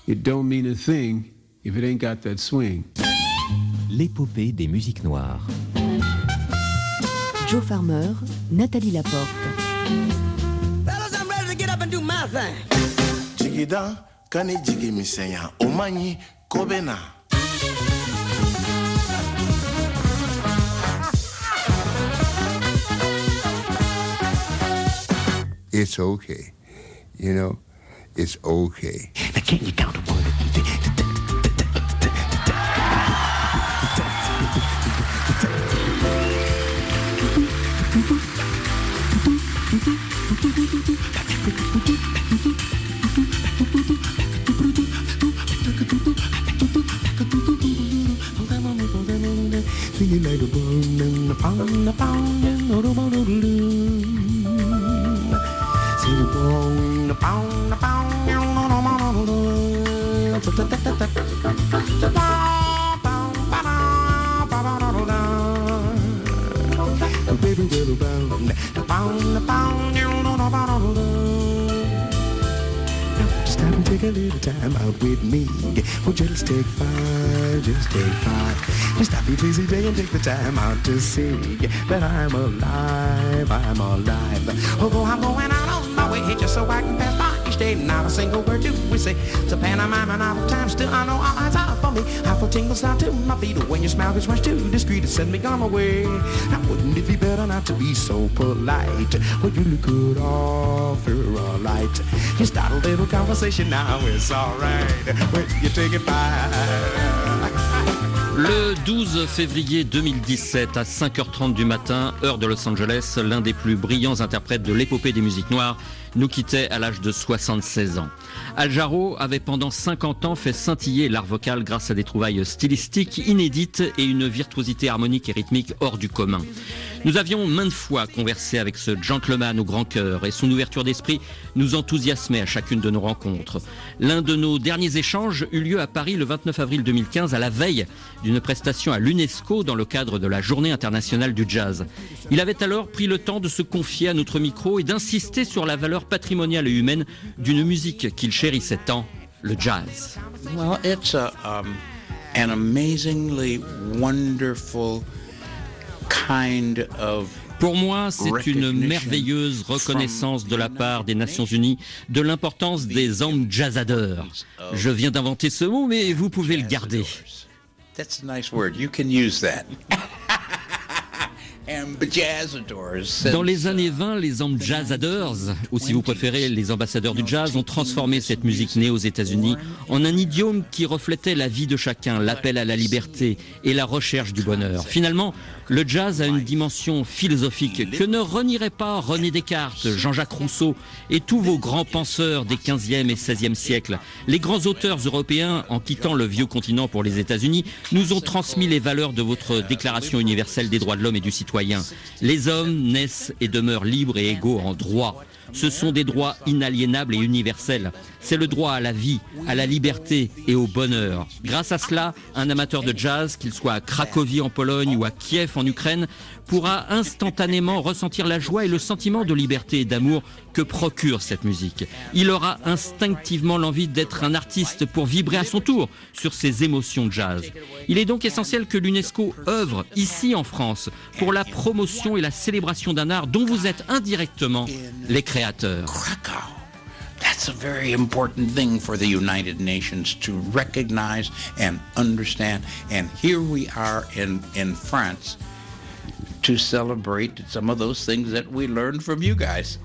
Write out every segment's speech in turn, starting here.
it don't mean a thing if it ain't got that swing. L'épopée des musiques noires. Joe Farmer, Nathalie Laporte. Fellas, I'm ready to get up and do my thing. Jigida, kani jigi misenya, omanyi kobena. It's okay, you know, it's okay. Now can you count to one? Stop and take a little time out with me. Oh, just take five. Just stop your busy day and take the time out to see that I'm alive. Although I'm going out on my way just so I can pass by each day. Not a single word do we say. It's a pantomime and out of time. Still I know all eyes are for me. I feel tingles down to my feet when your smile gets much too discreet to send me on my way. Now wouldn't it be better not to be so polite? Well, you look good off, you're all right. You start a little conversation now, it's alright. When you take it by. Le 12 février 2017 à 5h30 du matin, heure de Los Angeles, l'un des plus brillants interprètes de l'épopée des musiques noires nous quittait à l'âge de 76 ans. Al Jarreau avait pendant 50 ans fait scintiller l'art vocal grâce à des trouvailles stylistiques inédites et une virtuosité harmonique et rythmique hors du commun. Nous avions maintes fois conversé avec ce gentleman au grand cœur et son ouverture d'esprit nous enthousiasmait à chacune de nos rencontres. L'un de nos derniers échanges eut lieu à Paris le 29 avril 2015 à la veille d'une prestation à l'UNESCO dans le cadre de la Journée internationale du jazz. Il avait alors pris le temps de se confier à notre micro et d'insister sur la valeur patrimoniale et humaine d'une musique qu'il chérissait tant, le jazz. Well, it's an amazingly wonderful kind of Pour moi, c'est une merveilleuse reconnaissance de la part des Nations Unies de l'importance des ambassadeurs. Je viens d'inventer ce mot, mais vous pouvez le garder. That's a nice word. You can use that. Dans les années 20, les ambassadeurs, ou si vous préférez les ambassadeurs du jazz, ont transformé cette musique née aux États-Unis en un idiome qui reflétait la vie de chacun, l'appel à la liberté et la recherche du bonheur. Finalement, le jazz a une dimension philosophique que ne renieraient pas René Descartes, Jean-Jacques Rousseau et tous vos grands penseurs des 15e et 16e siècles. Les grands auteurs européens, en quittant le vieux continent pour les États-Unis, nous ont transmis les valeurs de votre Déclaration universelle des droits de l'homme et du citoyen. Les hommes naissent et demeurent libres et égaux en droit. Ce sont des droits inaliénables et universels. C'est le droit à la vie, à la liberté et au bonheur. Grâce à cela, un amateur de jazz, qu'il soit à Cracovie en Pologne ou à Kiev en Ukraine, pourra instantanément ressentir la joie et le sentiment de liberté et d'amour que procure cette musique. Il aura instinctivement l'envie d'être un artiste pour vibrer à son tour sur ses émotions de jazz. Il est donc essentiel que l'UNESCO œuvre ici en France pour la promotion et la célébration d'un art dont vous êtes indirectement les créateurs. That's a very important thing for the United Nations to recognize and understand. And here we are in France to celebrate some of those things that we learned from you guys.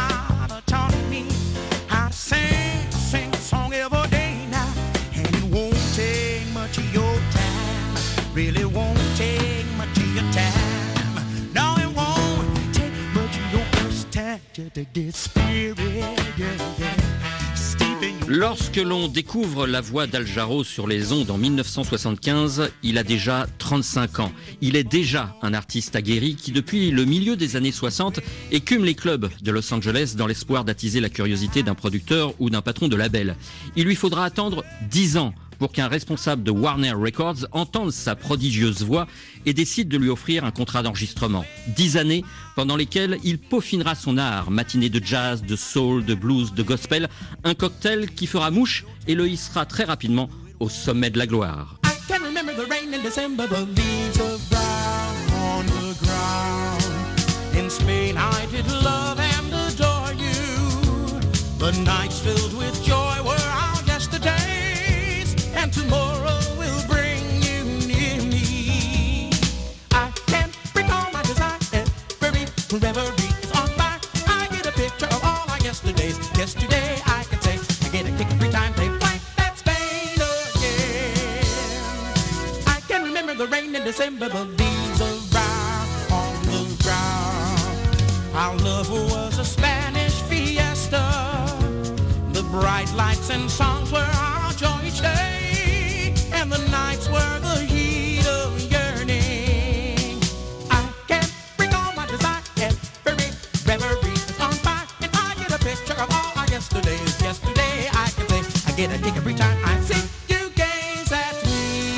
Sing a song every day now, and it won't Lorsque l'on découvre la voix d'Al Jarreau sur les ondes en 1975, il a déjà 35 ans. Il est déjà un artiste aguerri qui, depuis le milieu des années 60, écume les clubs de Los Angeles dans l'espoir d'attiser la curiosité d'un producteur ou d'un patron de label. Il lui faudra attendre 10 ans pour qu'un responsable de Warner Records entende sa prodigieuse voix et décide de lui offrir un contrat d'enregistrement. 10 années pendant lesquelles il peaufinera son art, matinée de jazz, de soul, de blues, de gospel, un cocktail qui fera mouche et le hissera très rapidement au sommet de la gloire. And tomorrow will bring you near me. I can't recall my desire. Every reverie is on fire. I get a picture of all our yesterdays. Yesterday I can say I get a kick every time they play that Spain again. I can remember the rain in December, the leaves around on the ground. Our love was a Spanish fiesta. The bright lights and songs were our joy each day. And the nights were the heat of yearning. I can't recall my desire. Every reverie is on fire. And I get a picture of all our yesterdays. Yesterday I can say I get a kick every time I see you gaze at me.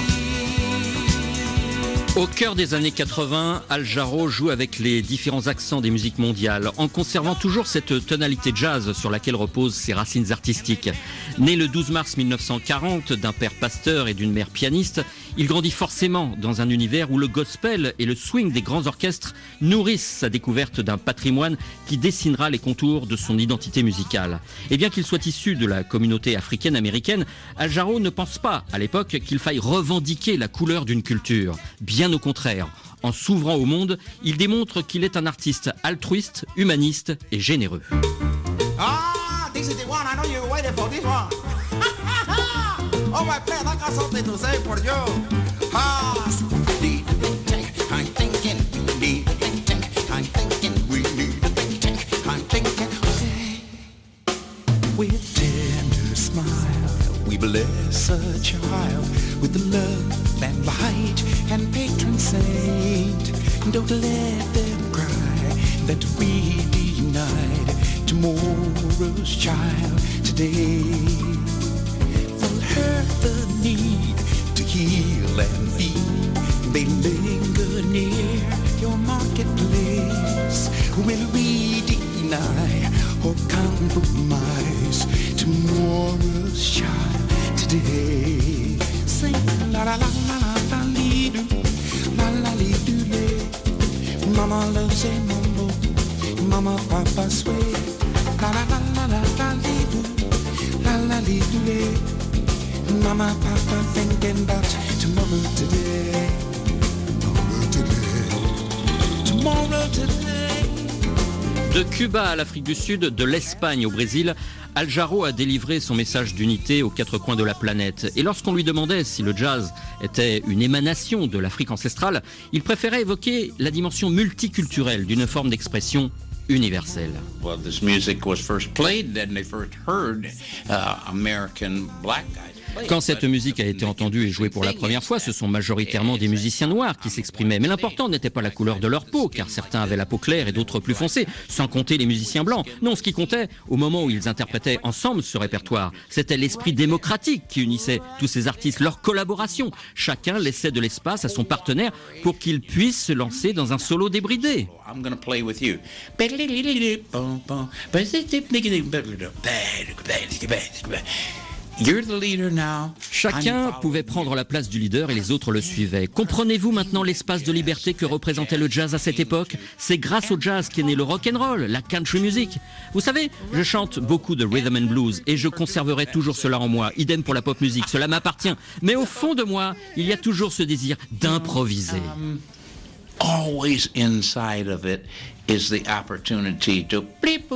Au cœur des années 80, Al Jarreau joue avec les différents accents des musiques mondiales, en conservant toujours cette tonalité jazz sur laquelle reposent ses racines artistiques. Né le 12 mars 1940 d'un père pasteur et d'une mère pianiste, il grandit forcément dans un univers où le gospel et le swing des grands orchestres nourrissent sa découverte d'un patrimoine qui dessinera les contours de son identité musicale. Et bien qu'il soit issu de la communauté africaine-américaine, Al Jarreau ne pense pas à l'époque qu'il faille revendiquer la couleur d'une culture. Bien au contraire, en s'ouvrant au monde, il démontre qu'il est un artiste altruiste, humaniste et généreux. Ah, this is the one. I know you're waiting for this one. Oh, my friend, I got something to say for you. Ah, I'm thinking you need a think tank. I'm thinking we need a think tank. I'm thinking, okay. With tender smile, we bless a child with the love and light and patron saint. Don't let them cry that we denied tomorrow's child today. They'll hurt the need to heal and feed. They linger near your marketplace. Will we deny or compromise tomorrow's child today? Sing la la la la la la lee doo, la la lee doo lay. Mama loves a mambo, mama papa sway. La la la la la la lee doo, la la lee doo lay. Mama papa thinking about tomorrow today, tomorrow today, tomorrow today. De Cuba à l'Afrique du Sud, de l'Espagne au Brésil, Al Jarreau a délivré son message d'unité aux quatre coins de la planète. Et lorsqu'on lui demandait si le jazz était une émanation de l'Afrique ancestrale, il préférait évoquer la dimension multiculturelle d'une forme d'expression universelle. Well, this music was first played and they first heard American black guys. Quand cette musique a été entendue et jouée pour la première fois, ce sont majoritairement des musiciens noirs qui s'exprimaient. Mais l'important n'était pas la couleur de leur peau, car certains avaient la peau claire et d'autres plus foncée, sans compter les musiciens blancs. Non, ce qui comptait, au moment où ils interprétaient ensemble ce répertoire, c'était l'esprit démocratique qui unissait tous ces artistes, leur collaboration. Chacun laissait de l'espace à son partenaire pour qu'il puisse se lancer dans un solo débridé. I'm gonna play with you. You're the leader now. Chacun pouvait prendre la place du leader et les autres le suivaient. Comprenez-vous maintenant l'espace de liberté que représentait le jazz à cette époque? C'est grâce au jazz qu'est né le rock and roll, la country music. Vous savez, je chante beaucoup de rhythm and blues et je conserverai toujours cela en moi. Idem pour la pop music, cela m'appartient. Mais au fond de moi, il y a toujours ce désir d'improviser. Always inside of it is the opportunity to.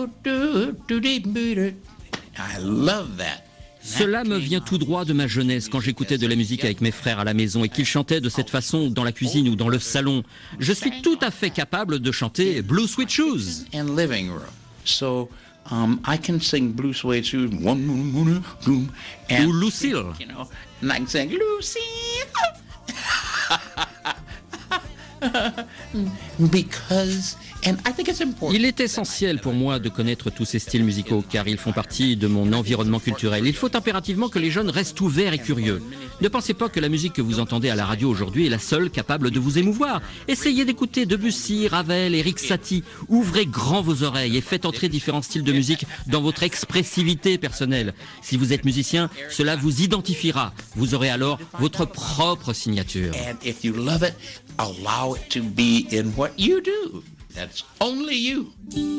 I love that. Cela me vient tout droit de ma jeunesse, quand j'écoutais de la musique avec mes frères à la maison et qu'ils chantaient de cette façon dans la cuisine ou dans le salon. Je suis tout à fait capable de chanter Blue Sweet Shoes. So I can sing Blue Suede Shoes, and Ou Lucille. you know, and I can sing Lucille. Because, and I think it's important. Il est essentiel pour moi de connaître tous ces styles musicaux car ils font partie de mon environnement culturel. Il faut impérativement que les jeunes restent ouverts et curieux. Ne pensez pas que la musique que vous entendez à la radio aujourd'hui est la seule capable de vous émouvoir. Essayez d'écouter Debussy, Ravel, Erik Satie. Ouvrez grand vos oreilles et faites entrer différents styles de musique dans votre expressivité personnelle. Si vous êtes musicien, cela vous identifiera. Vous aurez alors votre propre signature. And if you love it, allow it to be in what you do. That's only you.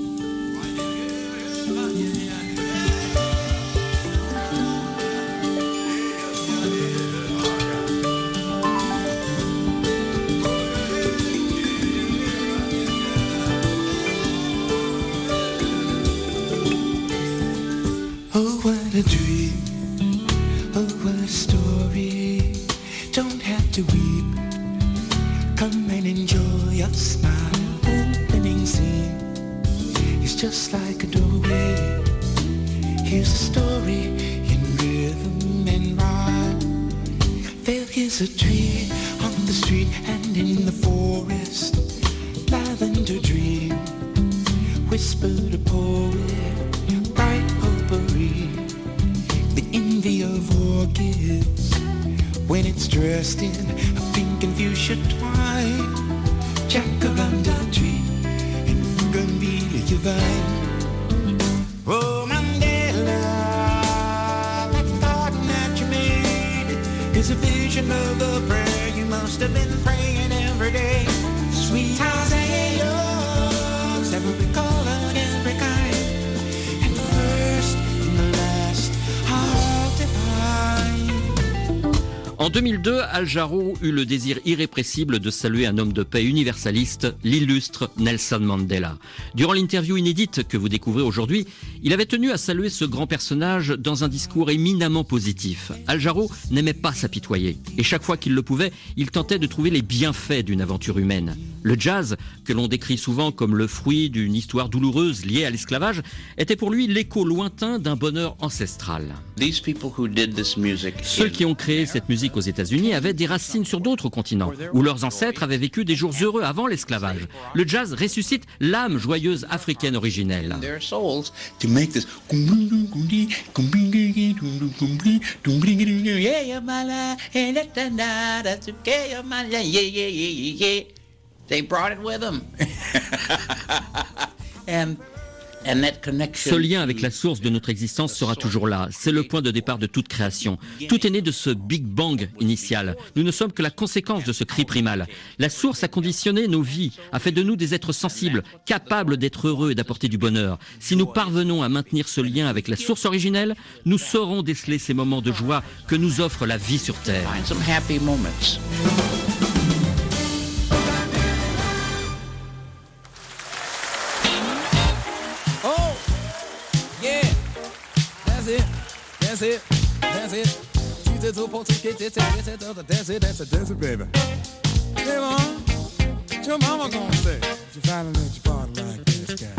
Oh, what a dream. Oh, what a story. Don't have to weep. Come and enjoy your smile. Opening scene. It's just like a doorway. Here's a story in rhythm and rhyme. There is a tree on the street and in the forest. Lavender dream. Whispered a poet. Bright potpourri. The envy of orchids. When it's dressed in a pink and fuchsia twine. Jacaranda tree and bougainvillea vine. Oh, Mandela, that garden that you made is a vision of a prayer you must have been praying every day. Sweet Isaiah, every color and every kind, and the first and the last are divine. En 2002, Al Jarreau eut le désir irrépressible de saluer un homme de paix universaliste, l'illustre Nelson Mandela. Durant l'interview inédite que vous découvrez aujourd'hui, il avait tenu à saluer ce grand personnage dans un discours éminemment positif. Al Jarreau n'aimait pas s'apitoyer et chaque fois qu'il le pouvait, il tentait de trouver les bienfaits d'une aventure humaine. Le jazz, que l'on décrit souvent comme le fruit d'une histoire douloureuse liée à l'esclavage, était pour lui l'écho lointain d'un bonheur ancestral. Ceux qui ont créé cette musique aux États-Unis avaient des racines sur d'autres continents, où leurs ancêtres avaient vécu des jours heureux avant l'esclavage. Le jazz ressuscite l'âme joyeuse africaine originelle. They brought it with them. Ce lien avec la source de notre existence sera toujours là. C'est le point de départ de toute création. Tout est né de ce Big Bang initial. Nous ne sommes que la conséquence de ce cri primal. La source a conditionné nos vies, a fait de nous des êtres sensibles, capables d'être heureux et d'apporter du bonheur. Si nous parvenons à maintenir ce lien avec la source originelle, nous saurons déceler ces moments de joie que nous offre la vie sur Terre. Find some happy moments. That's it, that's it. That's it, baby. Hey, Mom, what your mama gonna say? You finally let your body like this guy.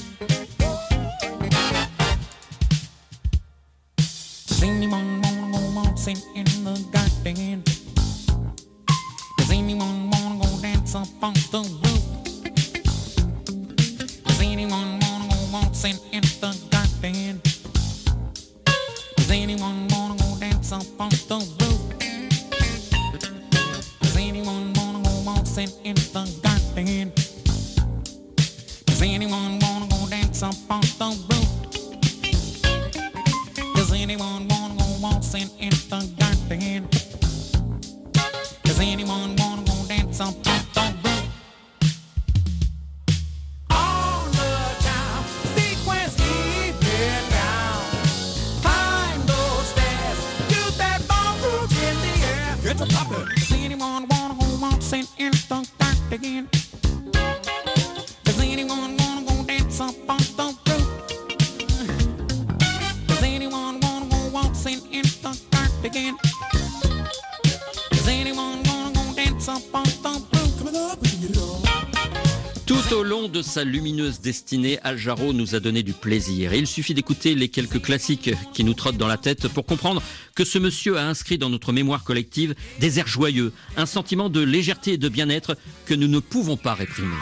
Does anyone wanna go waltzing in the garden? Does anyone wanna go dance up on the roof? Does anyone wanna go waltzing in the garden? Does anyone wanna go dance up on the roof? Does anyone wanna go waltzing in the garden? Does anyone wanna go dance up on the roof? Does anyone wanna go waltzing in the garden? Does anyone wanna go dance up on the roof? Does anyone wanna go waltzing in the dark again? Does anyone wanna go dance up on the roof? Does anyone wanna go waltzing in the dark again? Does anyone wanna go dance up on the roof? Coming up, we can get it on. Toute Tout au long de sa lumineuse destinée, Al Jarreau nous a donné du plaisir. Et il suffit d'écouter les quelques classiques qui nous trottent dans la tête pour comprendre que ce monsieur a inscrit dans notre mémoire collective des airs joyeux, un sentiment de légèreté et de bien-être que nous ne pouvons pas réprimer.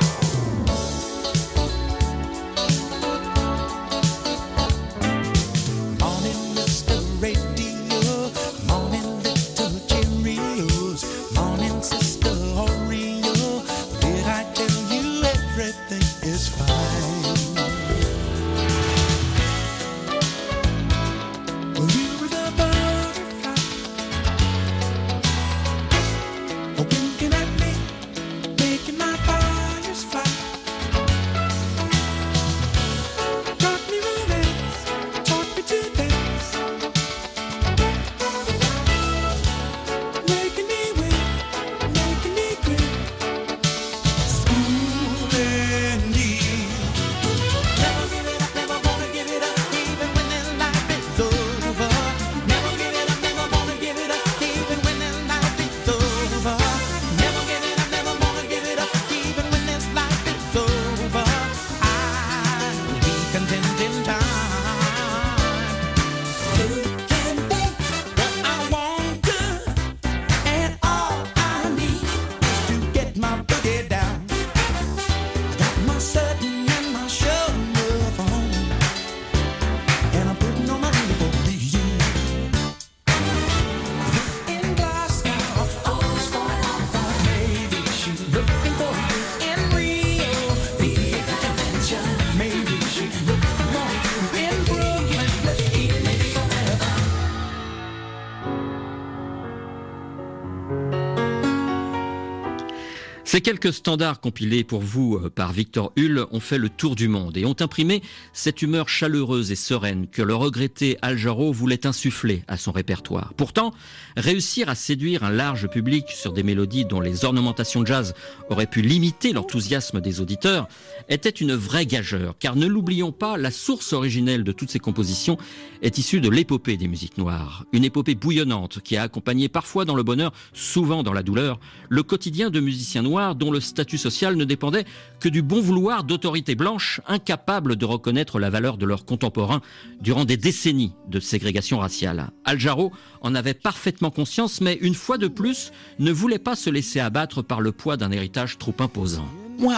Ces quelques standards compilés pour vous par Victor Hull ont fait le tour du monde et ont imprimé cette humeur chaleureuse et sereine que le regretté Al Jarreau voulait insuffler à son répertoire. Pourtant, réussir à séduire un large public sur des mélodies dont les ornementations jazz auraient pu limiter l'enthousiasme des auditeurs était une vraie gageure, car ne l'oublions pas, la source originelle de toutes ces compositions est issue de l'épopée des musiques noires. Une épopée bouillonnante qui a accompagné parfois dans le bonheur, souvent dans la douleur, le quotidien de musiciens noirs dont le statut social ne dépendait que du bon vouloir d'autorités blanches incapables de reconnaître la valeur de leurs contemporains durant des décennies de ségrégation raciale. Al Jarreau en avait parfaitement conscience, mais une fois de plus, ne voulait pas se laisser abattre par le poids d'un héritage trop imposant.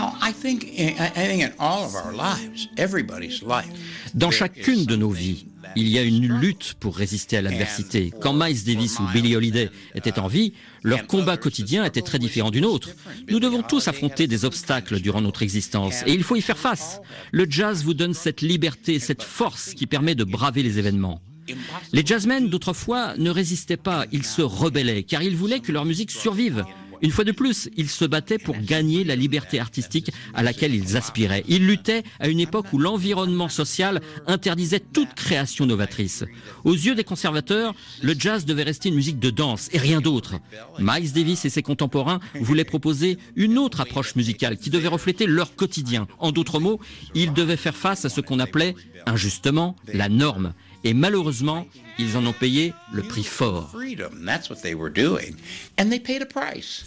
Dans chacune de nos vies, il y a une lutte pour résister à l'adversité. Quand Miles Davis ou Billie Holiday étaient en vie, leur combat quotidien était très différent du nôtre. Nous devons tous affronter des obstacles durant notre existence et il faut y faire face. Le jazz vous donne cette liberté, cette force qui permet de braver les événements. Les jazzmen d'autrefois ne résistaient pas, ils se rebellaient car ils voulaient que leur musique survive. Une fois de plus, ils se battaient pour gagner la liberté artistique à laquelle ils aspiraient. Ils luttaient à une époque où l'environnement social interdisait toute création novatrice. Aux yeux des conservateurs, le jazz devait rester une musique de danse et rien d'autre. Miles Davis et ses contemporains voulaient proposer une autre approche musicale qui devait refléter leur quotidien. En d'autres mots, ils devaient faire face à ce qu'on appelait, injustement, la norme. Et malheureusement, ils en ont payé le prix fort. That's what they were doing, and they paid a price.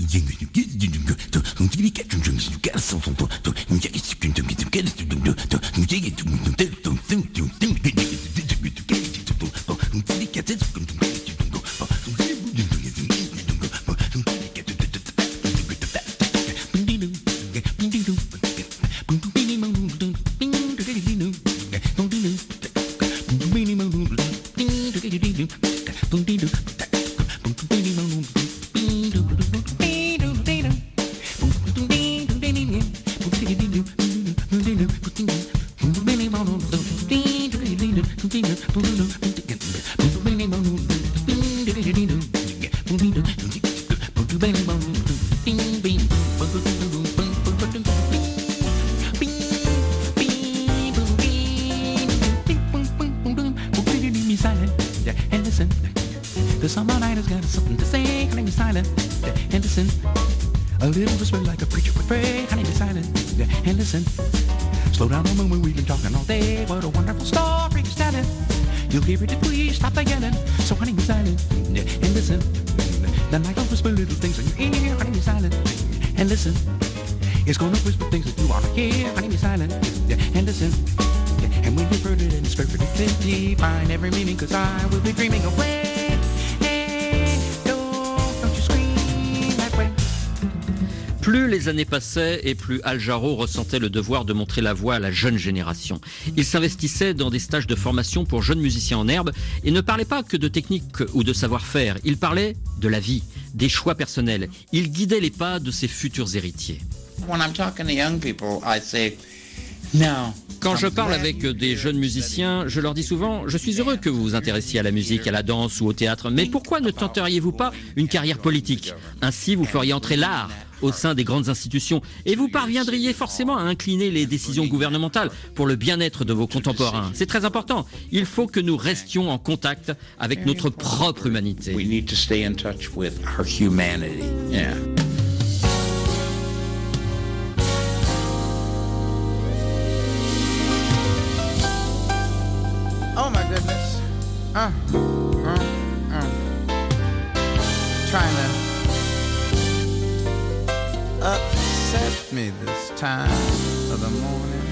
It's gonna whisper things that you wanna hear. My name is Silent Henderson. And when you've heard it and it's perfectly find every meaning, cause I will be dreaming away. Hey, don't you scream that way. Plus les années passaient et plus Al Jarreau ressentait le devoir de montrer la voie à la jeune génération. Il s'investissait dans des stages de formation pour jeunes musiciens en herbe et ne parlait pas que de technique ou de savoir-faire. Il parlait de la vie, des choix personnels. Il guidait les pas de ses futurs héritiers. When I'm talking to young people, I say, no. Quand je parle avec des jeunes musiciens, je leur dis souvent « Je suis heureux que vous vous intéressiez à la musique, à la danse ou au théâtre, mais pourquoi ne tenteriez-vous pas une carrière politique ? Ainsi, vous feriez entrer l'art au sein des grandes institutions et vous parviendriez forcément à incliner les décisions gouvernementales pour le bien-être de vos contemporains. C'est très important. Il faut que nous restions en contact avec notre propre humanité. » We need to stay in touch with our humanity. Yeah. Oh my goodness. Trying to upset me this time of the morning.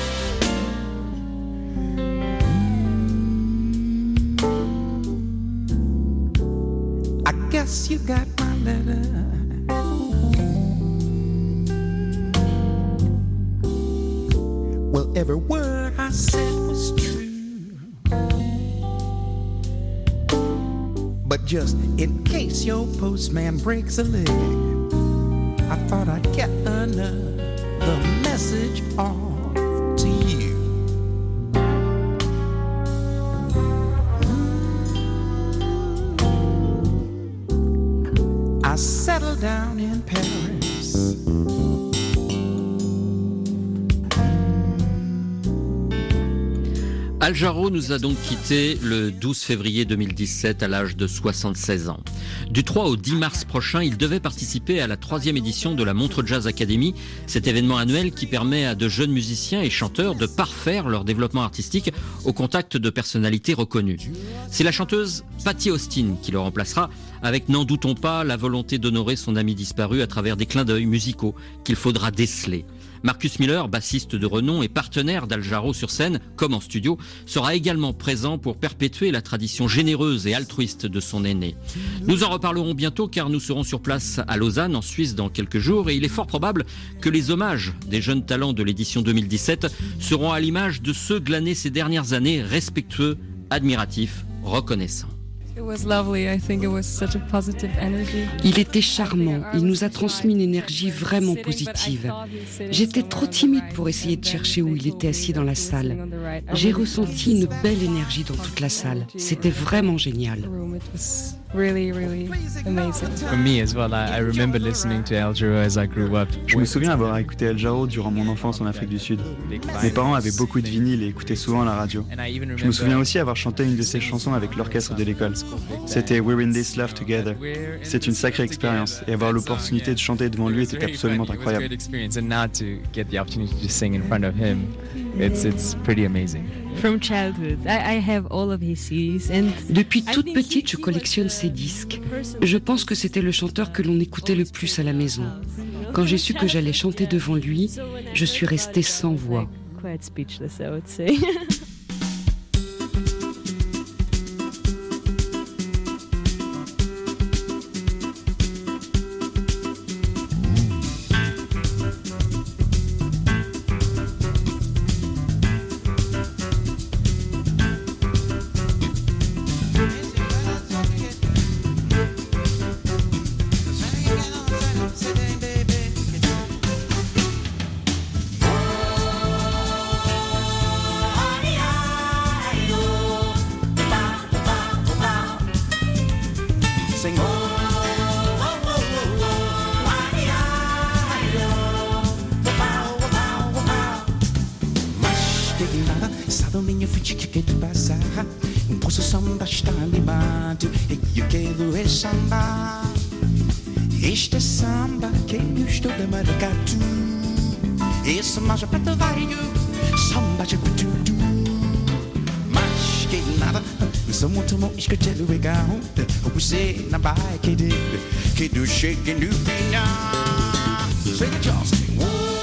I guess you got my letter. Well, every word I said was true. But just in case your postman breaks a leg, I thought I'd get another message off to you. I settled down in Paris. Al Jarreau nous a donc quittés le 12 février 2017 à l'âge de 76 ans. Du 3 au 10 mars prochain, il devait participer à la 3e édition de la Montreux Jazz Academy, cet événement annuel qui permet à de jeunes musiciens et chanteurs de parfaire leur développement artistique au contact de personnalités reconnues. C'est la chanteuse Patti Austin qui le remplacera, avec, n'en doutons pas, la volonté d'honorer son ami disparu à travers des clins d'œil musicaux qu'il faudra déceler. Marcus Miller, bassiste de renom et partenaire d'Al Jarreau sur scène, comme en studio, sera également présent pour perpétuer la tradition généreuse et altruiste de son aîné. Nous en reparlerons bientôt car nous serons sur place à Lausanne, en Suisse, dans quelques jours et il est fort probable que les hommages des jeunes talents de l'édition 2017 seront à l'image de ceux glanés ces dernières années, respectueux, admiratifs, reconnaissants. Il était charmant, il nous a transmis une énergie vraiment positive. J'étais trop timide pour essayer de chercher où il était assis dans la salle. J'ai ressenti une belle énergie dans toute la salle. C'était vraiment génial. Je me souviens avoir écouté Al Jarreau durant mon enfance en Afrique du Sud. Mes parents avaient beaucoup de vinyles et écoutaient souvent la radio. Je me souviens aussi avoir chanté une de ses chansons avec l'orchestre de l'école. C'était We're in this love together. C'est une sacrée expérience et avoir l'opportunité de chanter devant lui était absolument incroyable. Depuis toute petite, je collectionne ses disques. Je pense que c'était le chanteur que l'on écoutait le plus à la maison. Quand j'ai su que j'allais chanter devant lui, je suis restée sans voix. Este samba que eu estou de maracatu. Esse macho preto vai samba de tudo. Mas que nada, sou muito bom escutar o legal. Você na bike que do shake and do final. Say it, y'all.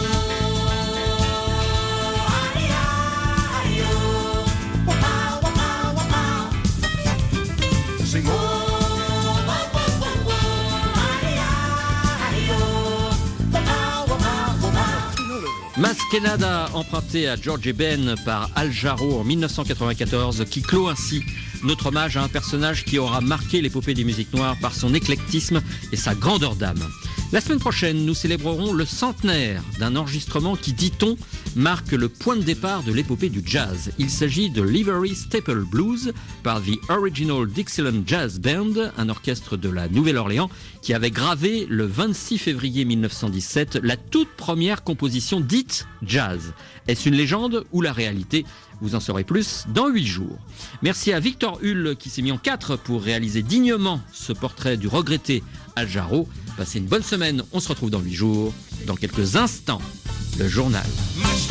Masquenada, emprunté à George Ben par Al Jarreau en 1994, qui clôt ainsi notre hommage à un personnage qui aura marqué l'épopée des musiques noires par son éclectisme et sa grandeur d'âme. La semaine prochaine, nous célébrerons le centenaire d'un enregistrement qui, dit-on, marque le point de départ de l'épopée du jazz. Il s'agit de Livery Staple Blues par The Original Dixieland Jazz Band, un orchestre de la Nouvelle-Orléans qui avait gravé le 26 février 1917 la toute première composition dite jazz. Est-ce une légende ou la réalité ? Vous en saurez plus dans 8 jours. Merci à Victor Hull qui s'est mis en 4 pour réaliser dignement ce portrait du regretté Al Jarreau. Passez une bonne semaine, on se retrouve dans 8 jours. Dans quelques instants, le journal.